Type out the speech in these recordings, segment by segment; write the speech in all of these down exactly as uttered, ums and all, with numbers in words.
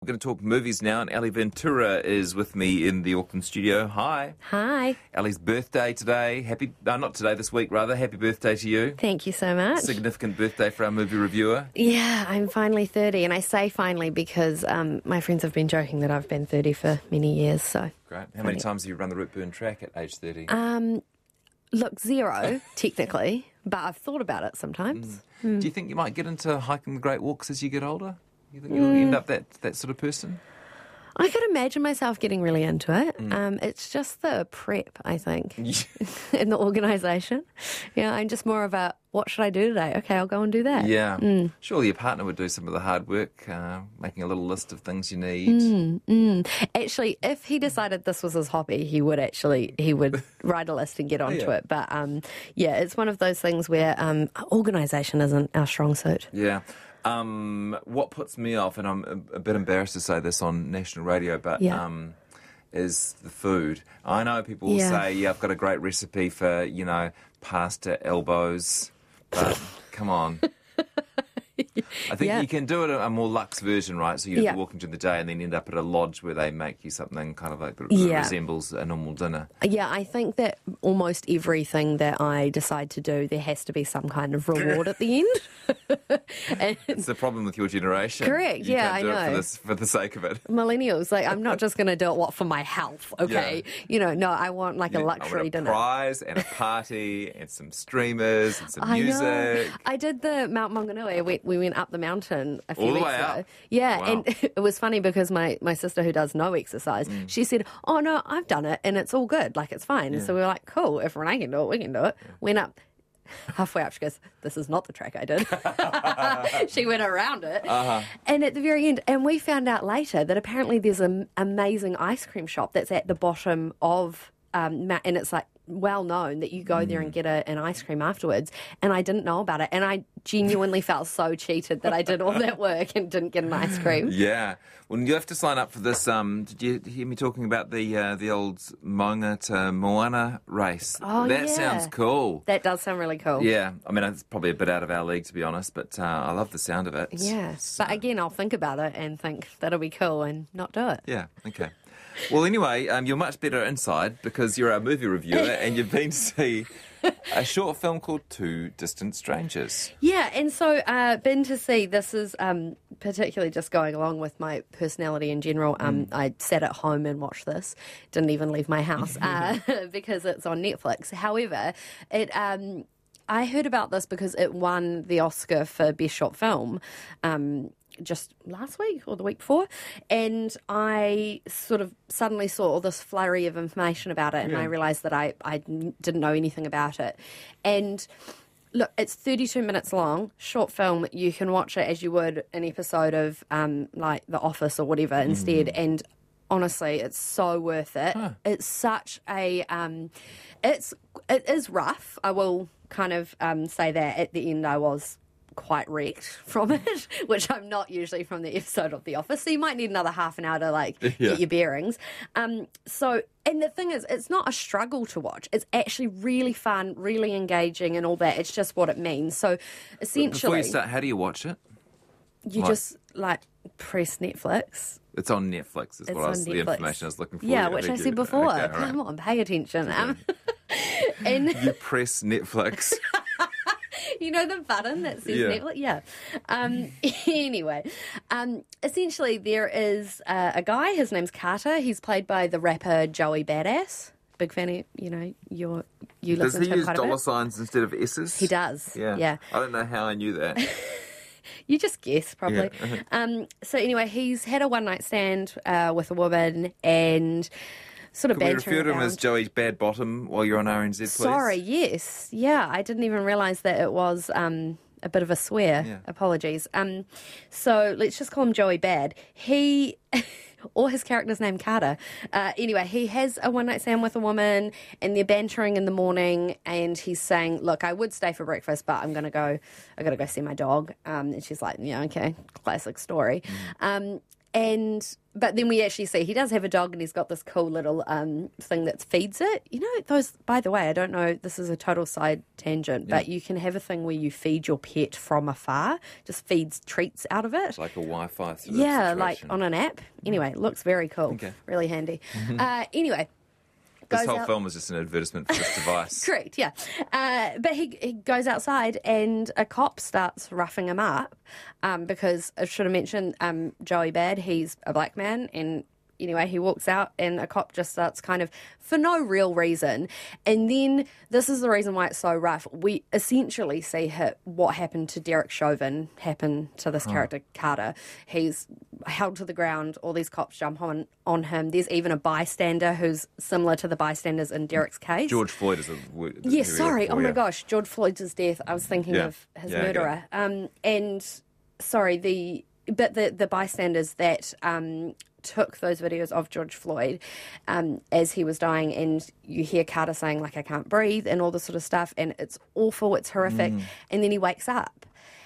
We're going to talk movies now, and Ali Ventura is with me in the Auckland studio. Hi. Hi. Ali's birthday today. Happy, no, not today, this week rather. Happy birthday to you. Thank you so much. Significant birthday for our movie reviewer. Yeah, I'm finally thirty, and I say finally because um, my friends have been joking that I've been thirty for many years. So great. How many times have you run the Ripburn track at age thirty? Um, look, zero technically, but I've thought about it sometimes. Mm. Mm. Do you think you might get into hiking the Great Walks as you get older? You think you'll mm. end up that, that sort of person? I could imagine myself getting really into it. Mm. Um, it's just the prep, I think, in the organisation. Yeah, I'm just more of a, what should I do today? Okay, I'll go and do that. Yeah. Mm. Surely your partner would do some of the hard work, uh, making a little list of things you need. Mm, mm. Actually, if he decided this was his hobby, he would actually, he would write a list and get onto oh, yeah. it. But um, yeah, it's one of those things where um, organisation isn't our strong suit. Yeah. Um, what puts me off, and I'm a, a bit embarrassed to say this on national radio, but yeah. um, is the food. I know people will yeah. say, yeah, I've got a great recipe for, you know, pasta elbows, but come on. I think yeah. you can do it a, a more luxe version, right? So you yeah. walk into the day and then end up at a lodge where they make you something kind of like that yeah. resembles a normal dinner. Yeah, I think that almost everything that I decide to do, there has to be some kind of reward at the end. And it's the problem with your generation. Correct, you yeah, can't do I know. It for, this, for the sake of it. Millennials, like, I'm not just going to do it, what, for my health, okay? Yeah. You know, no, I want like yeah, a luxury I want a dinner. prize and a party and some streamers and some I music. Know. I did the Mount Maunganui. We, we went up the mountain a few All the weeks way ago. up? Yeah, Wow. and it was funny because my, my sister who does no exercise, mm. she said, oh no, I've done it and it's all good, like it's fine. Yeah. So we were like, cool, if Renee can do it, we can do it. Yeah. Went up. Halfway up, she goes, this is not the track I did. She went around it. Uh-huh. And at the very end, and we found out later that apparently there's an amazing ice cream shop that's at the bottom of, um, and it's like well known that you go mm. there and get a, an ice cream afterwards. And I didn't know about it. And I genuinely felt so cheated that I did all that work and didn't get an ice cream. Yeah. Well, you have to sign up for this. Um, did you hear me talking about the uh, the old Maunga to Moana race? Oh, that yeah. sounds cool. That does sound really cool. Yeah. I mean, it's probably a bit out of our league, to be honest, but uh, I love the sound of it. Yeah. So. But again, I'll think about it and think that'll be cool and not do it. Yeah. Okay. Well, anyway, um, you're much better inside because you're our movie reviewer and you've been to see a short film called Two Distant Strangers. Yeah, and so uh, been to see, this is um, particularly just going along with my personality in general. Um, mm. I sat at home and watched this, didn't even leave my house uh, because it's on Netflix. However, it... Um, I heard about this because it won the Oscar for Best Short Film um, just last week or the week before, and I sort of suddenly saw all this flurry of information about it, and yeah. I realised that I, I didn't know anything about it. And look, it's thirty-two minutes long, short film. You can watch it as you would an episode of um, like The Office or whatever mm. instead, and honestly, it's so worth it. Huh. It's such a, um, it's it is rough. I will kind of um, say that at the end I was quite wrecked from it, which I'm not usually from the episode of The Office. So you might need another half an hour to like yeah. get your bearings. Um, so, and the thing is, it's not a struggle to watch. It's actually really fun, really engaging, and all that. It's just what it means. So, essentially, before you start, how do you watch it? You like, just like press Netflix. It's on Netflix. Is it's what I was, on the Netflix. information I was looking for. Yeah, which I said before. Okay, Come right. on, pay attention. Um, and you press Netflix. You know the button that says yeah. Netflix? Yeah. Um, anyway, um, essentially there is uh, a guy, his name's Carter. He's played by the rapper Joey Badass. Big fan of, you know, your, you does listen to him use quite a dollar bit. signs instead of S's? He does. Yeah. Yeah. I don't know how I knew that. You just guess, probably. Yeah. um, so anyway, he's had a one-night stand uh, with a woman and sort of Could we bantering refer to him around. as Joey's bad bottom while you're on R N Z, please? Sorry, yes. Yeah, I didn't even realise that it was um, a bit of a swear. Yeah. Apologies. Um, so let's just call him Joey Bad. He... or his character's name Carter. Uh, anyway, he has a one-night stand with a woman and they're bantering in the morning and he's saying, look, I would stay for breakfast, but I'm going to go, I got to go see my dog. Um, and she's like, yeah, okay, classic story. Mm. Um, And but then we actually see he does have a dog, and he's got this cool little um, thing that feeds it. You know, those. By the way, I don't know. This is a total side tangent, yeah. but you can have a thing where you feed your pet from afar, just feeds treats out of it, it's like a Wi-Fi. Sort yeah, of like on an app. Anyway, looks very cool. Okay. Really handy. Uh, anyway. This whole out... film is just an advertisement for this device. Correct, yeah. Uh, but he, he goes outside and a cop starts roughing him up um, because, I should have mentioned, um, Joey Bad, he's a black man, and anyway, he walks out and a cop just starts kind of, for no real reason. And then, this is the reason why it's so rough. We essentially see hit what happened to Derek Chauvin happen to this oh. character, Carter. He's held to the ground, all these cops jump on, on him. There's even a bystander who's similar to the bystanders in Derek's case. George Floyd is a... Yes, yeah, sorry, for, oh my yeah. gosh, George Floyd's death. I was thinking yeah. of his yeah, murderer. Um, and, sorry, the... But the, the bystanders that um, took those videos of George Floyd um, as he was dying, and you hear Carter saying, like, I can't breathe and all this sort of stuff, and it's awful, it's horrific. Mm. And then he wakes up.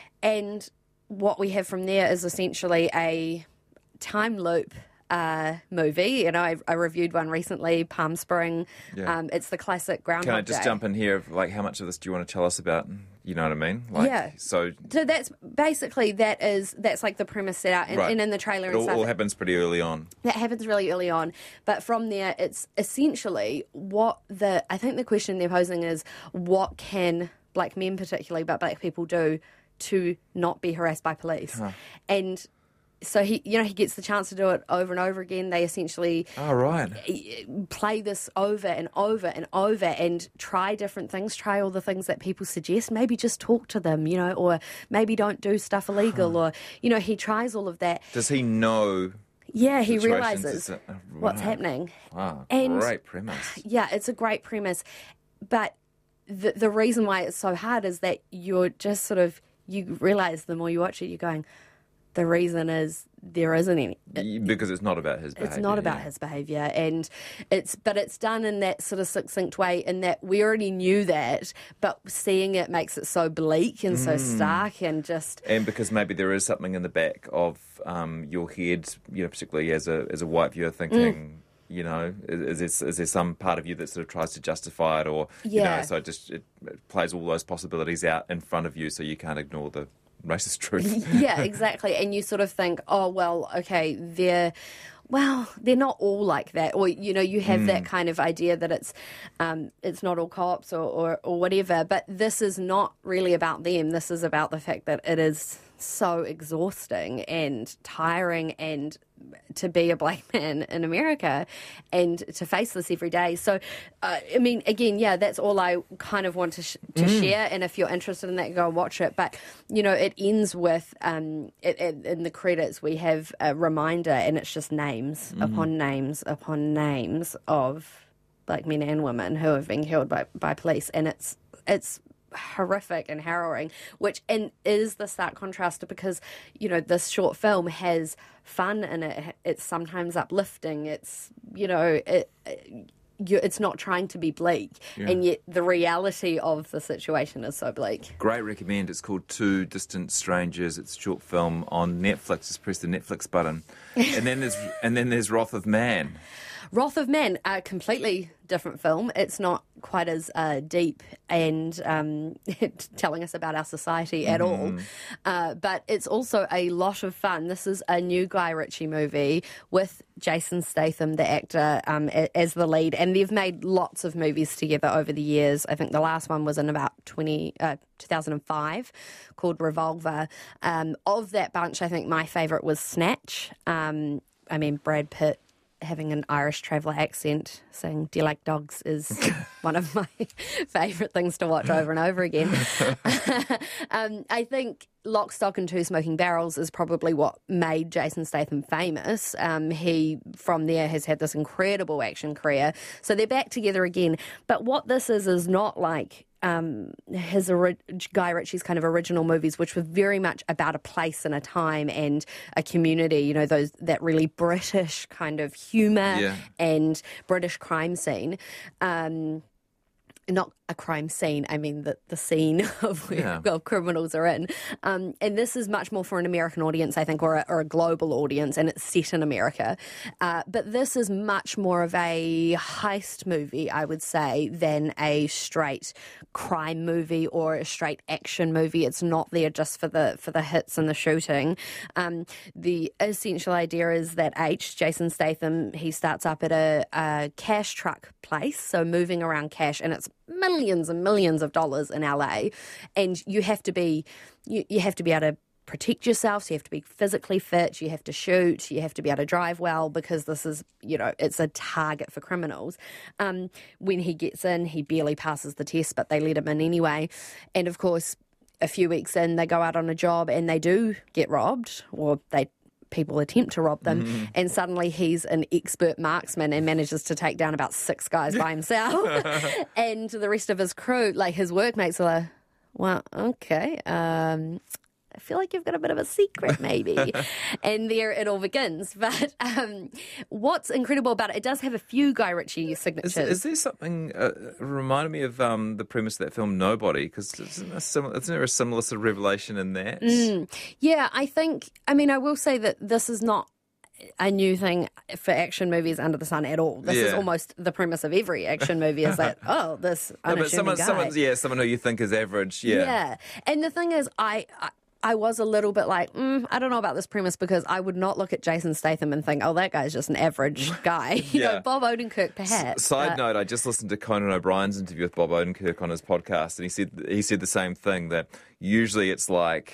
And what we have from there is essentially a time loop uh, movie. You know, I, I reviewed one recently, Palm Spring. Yeah. Um, it's the classic Groundhog Can I just Day. jump in here? Like, how much of this do you want to tell us about? You know what I mean? Like, yeah. So, so that's basically that is that's like the premise set out, and, right. and in the trailer it and all, stuff. all happens pretty early on. That happens really early on, but from there, it's essentially what the I think the question they're posing is what can black men particularly, but black people do to not be harassed by police, huh. and. So he, you know, he gets the chance to do it over and over again. They essentially oh, right. play this over and over and over and try different things, try all the things that people suggest. Maybe just talk to them, you know, or maybe don't do stuff illegal, huh. or, you know, he tries all of that. Does he know? Yeah, he realises it, oh, right. what's happening. Wow, and great premise. Yeah, it's a great premise. But the the reason why it's so hard is that you're just sort of, you realise the more you watch it, you're going, the reason is there isn't any. It, because it's not about his behaviour. It's not about yeah. his behaviour. And it's, but it's done in that sort of succinct way in that we already knew that, but seeing it makes it so bleak and so mm. stark and just... And because maybe there is something in the back of um, your head, you know, particularly as a as a white viewer thinking... Mm. You know, is, is, there, is there some part of you that sort of tries to justify it, or yeah. you know, so it just it, it plays all those possibilities out in front of you, so you can't ignore the racist truth. Yeah, exactly. And you sort of think, oh well, okay, they're well, they're not all like that, or you know, you have mm. that kind of idea that it's um, it's not all cops or, or or whatever. But this is not really about them. This is about the fact that it is so exhausting and tiring and to be a black man in America and to face this every day. So, uh, I mean, again, yeah, that's all I kind of want to, sh- to mm. share. And if you're interested in that, go and watch it. But, you know, it ends with, um, it, it, in the credits, we have a reminder, and it's just names mm. upon names upon names of black men and women who have been killed by, by police. And it's, it's, horrific and harrowing, which and is the stark contrast because, you know, this short film has fun in it. It's sometimes uplifting. It's, you know, it, it you, it's not trying to be bleak, yeah. and yet the reality of the situation is so bleak. Great recommend. It's called Two Distant Strangers. It's a short film on Netflix. Just press the Netflix button, and then there's and then there's Wrath of Man. Wrath of Man, a completely different film. It's not quite as uh, deep and um, telling us about our society at mm. all. Uh, but it's also a lot of fun. This is a new Guy Ritchie movie with Jason Statham, the actor, um, as the lead. And they've made lots of movies together over the years. I think the last one was in about twenty, uh, two thousand five called Revolver. Um, of that bunch, I think my favourite was Snatch. Um, I mean, Brad Pitt having an Irish traveller accent saying, "Do you like dogs?" is one of my favourite things to watch over and over again. um, I think Lock, Stock and Two Smoking Barrels is probably what made Jason Statham famous. Um, he, from there, has had this incredible action career. So they're back together again. But what this is, is not like um, his ori- Guy Ritchie's kind of original movies, which were very much about a place and a time and a community, you know, those that really British kind of humour yeah. and British crime scene. Um, not a crime scene. I mean the, the scene of where Yeah. well, criminals are in. Um, and this is much more for an American audience, I think, or a, or a global audience, and it's set in America. Uh, but this is much more of a heist movie, I would say, than a straight crime movie or a straight action movie. It's not there just for the for the hits and the shooting. Um, the essential idea is that H, Jason Statham, he starts up at a, a cash truck place, so moving around cash, and it's millions and millions of dollars in L A, and you have to be you, you have to be able to protect yourself, so you have to be physically fit, you have to shoot, you have to be able to drive well, because this is, you know, it's a target for criminals. Um, when he gets in, he barely passes the test, but they let him in anyway. And of course, a few weeks in, they go out on a job and they do get robbed, or they people attempt to rob them, mm-hmm. and suddenly he's an expert marksman and manages to take down about six guys by himself. And the rest of his crew, like his workmates, are like, well, okay, um, I feel like you've got a bit of a secret, maybe. And there it all begins. But um, what's incredible about it, it does have a few Guy Ritchie signatures. Is, is there something, uh, reminded me of um, the premise of that film, Nobody, because isn't, isn't there a similar sort of revelation in that? Mm. Yeah, I think, I mean, I will say that this is not a new thing for action movies under the sun at all. This yeah. is almost the premise of every action movie is that, oh, this unassuming no, but someone, guy. someone's, yeah, someone who you think is average, yeah. Yeah, and the thing is, I... I I was a little bit like, mm, I don't know about this premise, because I would not look at Jason Statham and think, oh, that guy's just an average guy. you yeah. know, Bob Odenkirk, perhaps. S- side but... note, I just listened to Conan O'Brien's interview with Bob Odenkirk on his podcast, and he said he said the same thing, that usually it's like...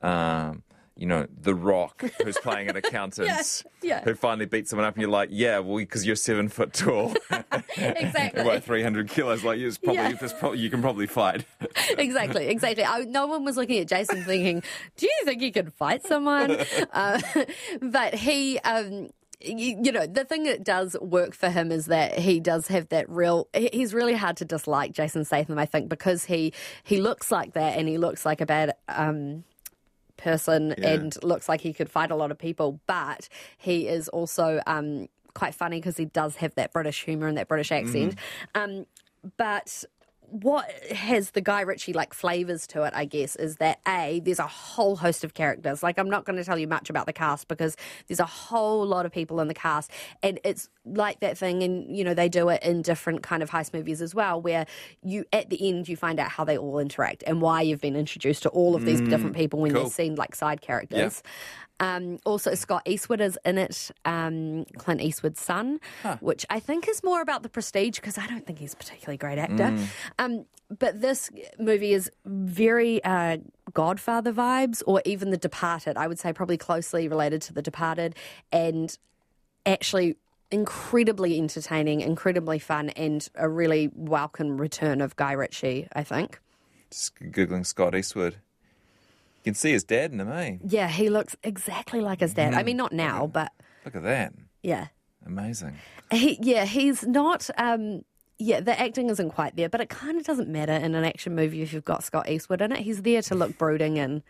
Um, you know, The Rock, who's playing an accountant, yeah, yeah. who finally beats someone up, and you're like, yeah, well, because you're seven foot tall. Exactly. About three hundred kilos, like, it's probably, Yeah. it's probably, you can probably fight. Exactly, exactly. I, no one was looking at Jason thinking, do you think he could fight someone? uh, but he... Um, You, you know, the thing that does work for him is that he does have that real... He's really hard to dislike, Jason Statham, I think, because he, he looks like that, and he looks like a bad... Um, person yeah. and looks like he could fight a lot of people, but he is also um, quite funny because he does have that British humour and that British accent. Mm. Um, but what has the Guy Ritchie like flavours to it, I guess, is that A, there's a whole host of characters. Like, I'm not going to tell you much about the cast because there's a whole lot of people in the cast, and it's like that thing, and you know, they do it in different kind of heist movies as well, where you at the end you find out how they all interact and why you've been introduced to all of these mm, different people when cool. they're seen like side characters. Yeah. Um, also, Scott Eastwood is in it, um, Clint Eastwood's son, huh. which I think is more about the prestige, because I don't think he's a particularly great actor. Mm. Um, but this movie is very uh, Godfather vibes, or even The Departed. I would say probably closely related to The Departed, and actually incredibly entertaining, incredibly fun, and a really welcome return of Guy Ritchie, I think. Just Googling Scott Eastwood. You can see his dad in him, eh? Yeah, he looks exactly like his dad. Mm. I mean, not now, but... Look at that. Yeah. Amazing. He, yeah, he's not... Um, yeah, the acting isn't quite there, but it kind of doesn't matter in an action movie if you've got Scott Eastwood in it. He's there to look brooding and...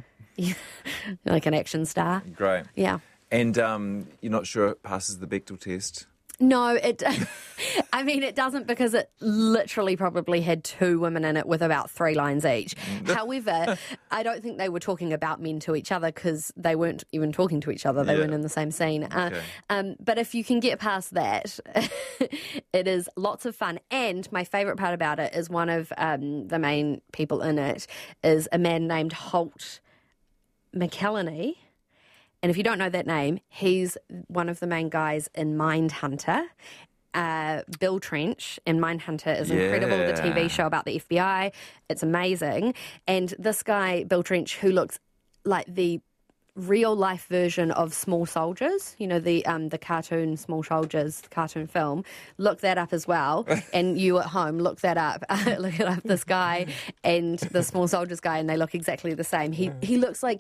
like an action star. Great. Yeah. And um, you're not sure it passes the Bechdel test? No, it. I mean, it doesn't, because it literally probably had two women in it with about three lines each. However, I don't think they were talking about men to each other, because they weren't even talking to each other. They yeah. weren't in the same scene. Uh, okay. um, but if you can get past that, it is lots of fun. And my favourite part about it is one of um, the main people in it is a man named Holt McCallany. And if you don't know that name, he's one of the main guys in Mindhunter. Uh, Bill Trench in Mindhunter is yeah. incredible, the T V show about the F B I. It's amazing. And this guy, Bill Trench, who looks like the real-life version of Small Soldiers, you know, the um, the cartoon Small Soldiers, the cartoon film, look that up as well. And you at home, look that up. Look it up, this guy and the Small Soldiers guy, and they look exactly the same. He He looks like...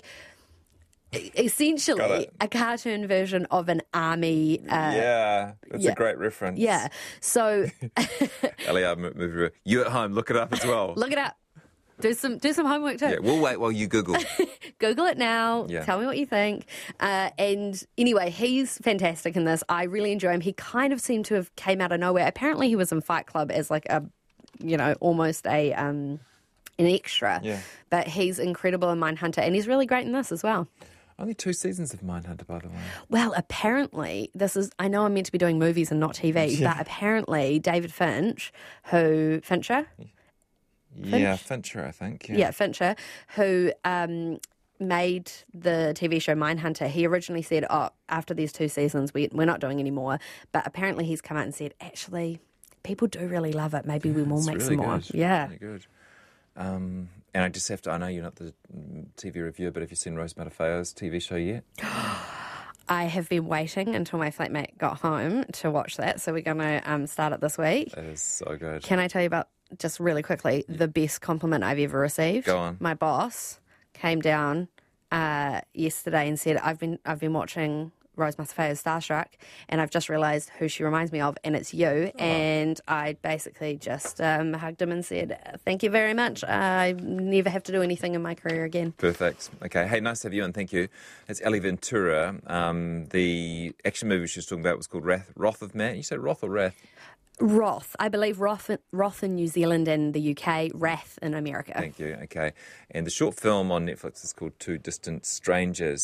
essentially a cartoon version of an army. Uh, yeah, that's yeah. a great reference. Yeah. So, L A R movie. You at home, look it up as well. Look it up. Do some do some homework too. Yeah, we'll wait while you Google. Google it now. Yeah. Tell me what you think. Uh, and anyway, he's fantastic in this. I really enjoy him. He kind of seemed to have came out of nowhere. Apparently, he was in Fight Club as like a you know, almost a um, an extra. Yeah. But he's incredible in Mindhunter, and he's really great in this as well. Only two seasons of Mindhunter, by the way. Well, apparently, this is, I know I'm meant to be doing movies and not T V, Yeah. but apparently David Finch, who, Fincher? Yeah, Fincher, I think. Yeah. Yeah, Fincher, who um, made the T V show Mindhunter, he originally said, oh, after these two seasons, we, we're not doing any more. But apparently he's come out and said, actually, people do really love it. Maybe we will It's make really some more. good. Yeah. Really good. Um, and I just have to, I know you're not the T V reviewer, but have you seen Rose Matafeo's T V show yet? I have been waiting until my flatmate got home to watch that. So we're going to um, start it this week. It is so good. Can I tell you about, just really quickly, the best compliment I've ever received? Go on. My boss came down uh, yesterday and said, I've been I've been watching Rose Matafeo's Starstruck, and I've just realised who she reminds me of, and it's you. Oh. And I basically just um, hugged him and said, thank you very much. I never have to do anything in my career again. Perfect. Okay. Hey, nice to have you, and thank you. It's Ellie Ventura. Um, the action movie she was talking about was called Wrath, Wrath of Man. You said Wrath or Wrath? Roth. I believe Roth, Roth in New Zealand and the U K, Wrath in America. Thank you. Okay. And the short film on Netflix is called Two Distant Strangers.